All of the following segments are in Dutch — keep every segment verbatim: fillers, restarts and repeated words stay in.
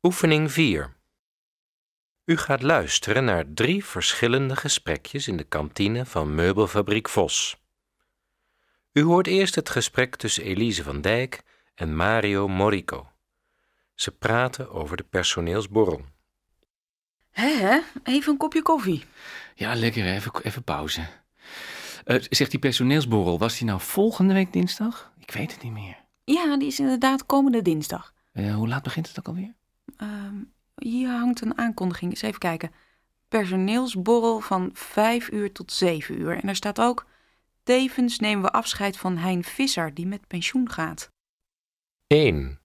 Oefening vier. U gaat luisteren naar drie verschillende gesprekjes in de kantine van Meubelfabriek Vos. U hoort eerst het gesprek tussen Elise van Dijk en Mario Morico. Ze praten over de personeelsborrel. Hé, hè? Even een kopje koffie. Ja, lekker. Even, even pauze. Uh, zegt die personeelsborrel, was die nou volgende week dinsdag? Ik weet het niet meer. Ja, die is inderdaad komende dinsdag. Uh, hoe laat begint het ook alweer? Uh, hier hangt een aankondiging. Eens even kijken. Personeelsborrel van vijf uur tot zeven uur. En daar staat ook: tevens nemen we afscheid van Hein Visser, die met pensioen gaat. één.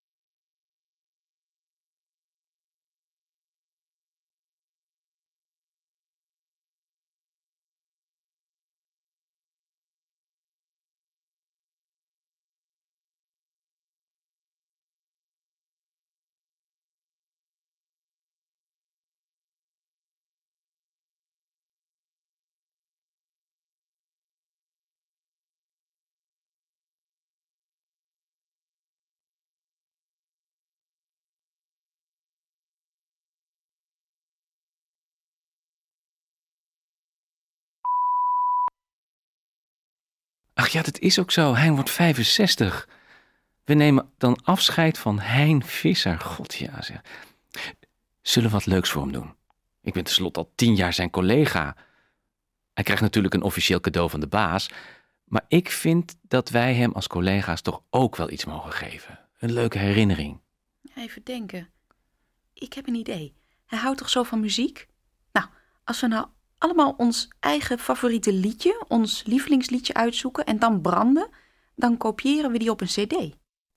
Ach ja, dat is ook zo. Hein wordt vijfenzestig. We nemen dan afscheid van Hein Visser. God ja, zeg. Zullen we wat leuks voor hem doen? Ik ben tenslotte al tien jaar zijn collega. Hij krijgt natuurlijk een officieel cadeau van de baas. Maar ik vind dat wij hem als collega's toch ook wel iets mogen geven. Een leuke herinnering. Even denken. Ik heb een idee. Hij houdt toch zo van muziek? Nou, als we nou allemaal ons eigen favoriete liedje, ons lievelingsliedje uitzoeken en dan branden, dan kopiëren we die op een cd.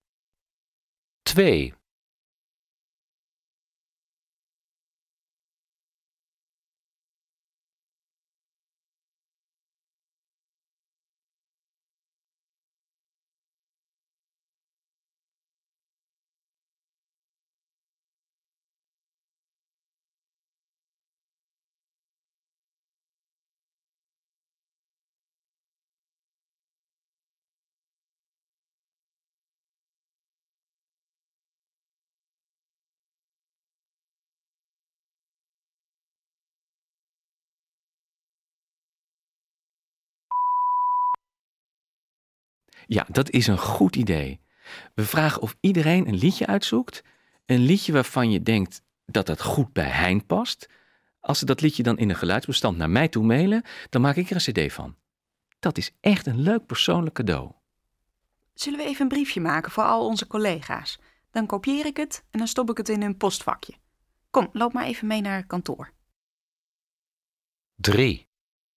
twee. Ja, dat is een goed idee. We vragen of iedereen een liedje uitzoekt. Een liedje waarvan je denkt dat het goed bij Hein past. Als ze dat liedje dan in een geluidsbestand naar mij toe mailen, dan maak ik er een cd van. Dat is echt een leuk persoonlijk cadeau. Zullen we even een briefje maken voor al onze collega's? Dan kopieer ik het en dan stop ik het in hun postvakje. Kom, loop maar even mee naar het kantoor. drie.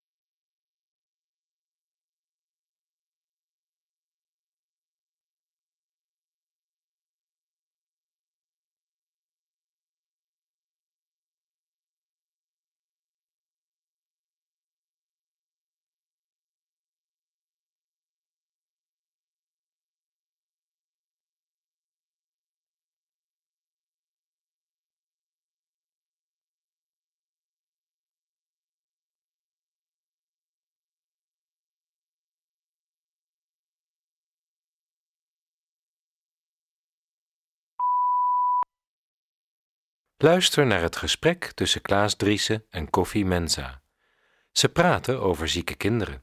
Luister naar het gesprek tussen Klaas Driessen en Koffie Mensa. Ze praten over zieke kinderen.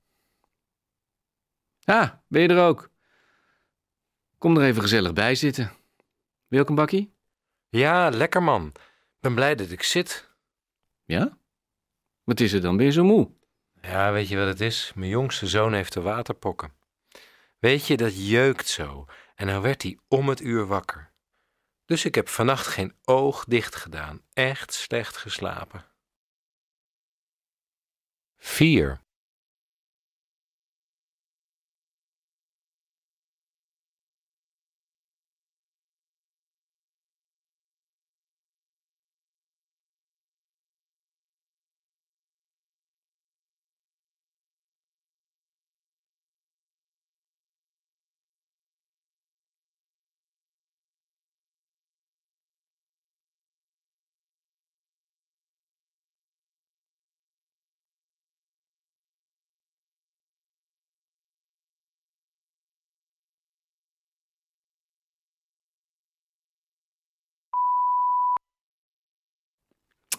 Ah, ben je er ook? Kom er even gezellig bij zitten. Wil je ook een bakkie? Ja, lekker man. Ben blij dat ik zit. Ja? Wat is er dan? Ben je zo moe? Ja, weet je wat het is? Mijn jongste zoon heeft de waterpokken. Weet je, dat jeukt zo. En nou werd hij om het uur wakker. Dus ik heb vannacht geen oog dicht gedaan. Echt slecht geslapen. vier.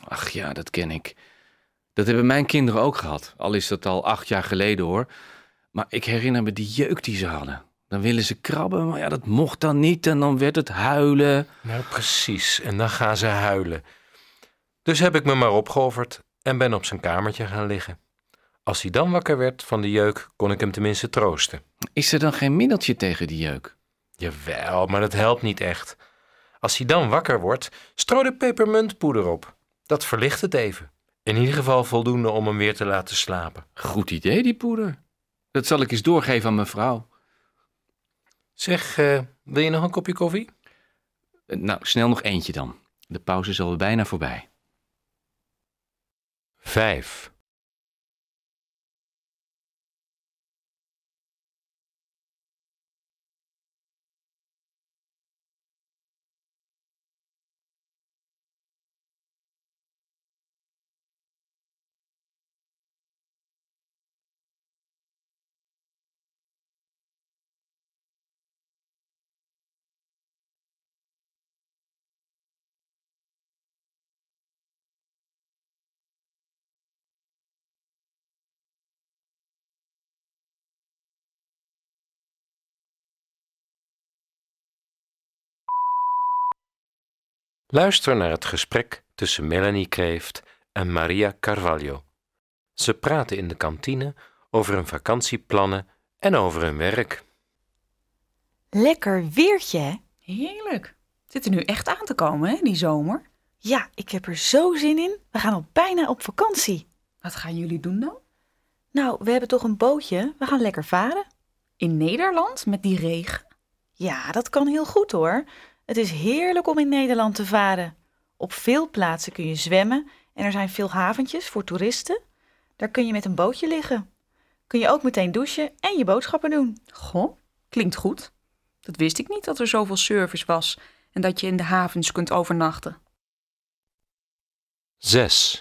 Ach ja, dat ken ik. Dat hebben mijn kinderen ook gehad. Al is dat al acht jaar geleden hoor. Maar ik herinner me die jeuk die ze hadden. Dan willen ze krabben, maar ja, dat mocht dan niet. En dan werd het huilen. Nou, precies. En dan gaan ze huilen. Dus heb ik me maar opgeofferd en ben op zijn kamertje gaan liggen. Als hij dan wakker werd van de jeuk, kon ik hem tenminste troosten. Is er dan geen middeltje tegen die jeuk? Jawel, maar dat helpt niet echt. Als hij dan wakker wordt, stro er pepermuntpoeder op. Dat verlicht het even. In ieder geval voldoende om hem weer te laten slapen. Goed idee, die poeder. Dat zal ik eens doorgeven aan mevrouw. Zeg, uh, wil je nog een kopje koffie? Uh, nou, snel nog eentje dan. De pauze is al bijna voorbij. Vijf. Luister naar het gesprek tussen Melanie Kreeft en Maria Carvalho. Ze praten in de kantine over hun vakantieplannen en over hun werk. Lekker weertje, hè? Heerlijk. Het zit er nu echt aan te komen, hè, die zomer. Ja, ik heb er zo zin in. We gaan al bijna op vakantie. Wat gaan jullie doen dan? Nou, we hebben toch een bootje. We gaan lekker varen. In Nederland, met die regen? Ja, dat kan heel goed hoor. Het is heerlijk om in Nederland te varen. Op veel plaatsen kun je zwemmen en er zijn veel haventjes voor toeristen. Daar kun je met een bootje liggen. Kun je ook meteen douchen en je boodschappen doen. Goh, klinkt goed. Dat wist ik niet dat er zoveel service was en dat je in de havens kunt overnachten. Zes.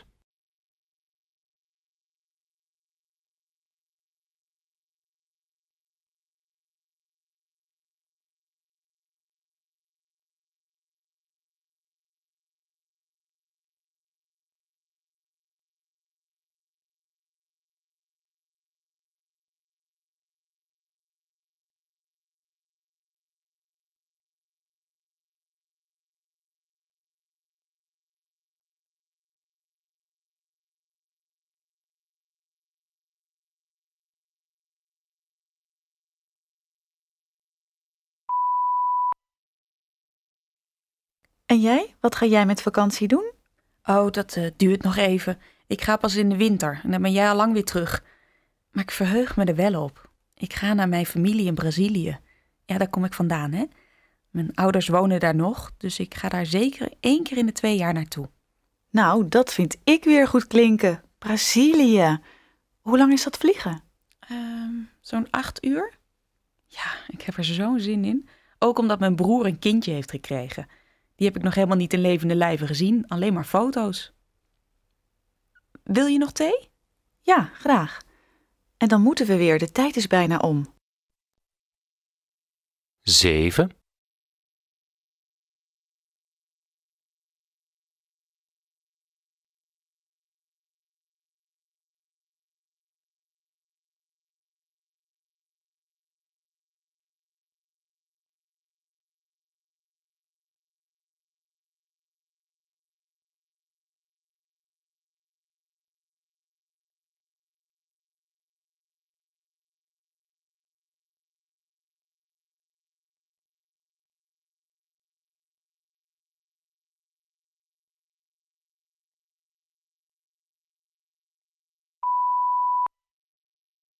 En jij? Wat ga jij met vakantie doen? Oh, dat uh, duurt nog even. Ik ga pas in de winter en dan ben jij al lang weer terug. Maar ik verheug me er wel op. Ik ga naar mijn familie in Brazilië. Ja, daar kom ik vandaan, hè. Mijn ouders wonen daar nog, dus ik ga daar zeker één keer in de twee jaar naartoe. Nou, dat vind ik weer goed klinken. Brazilië. Hoe lang is dat vliegen? Uh, zo'n acht uur. Ja, ik heb er zo'n zin in. Ook omdat mijn broer een kindje heeft gekregen. Die heb ik nog helemaal niet in levende lijven gezien, alleen maar foto's. Wil je nog thee? Ja, graag. En dan moeten we weer, de tijd is bijna om. Zeven.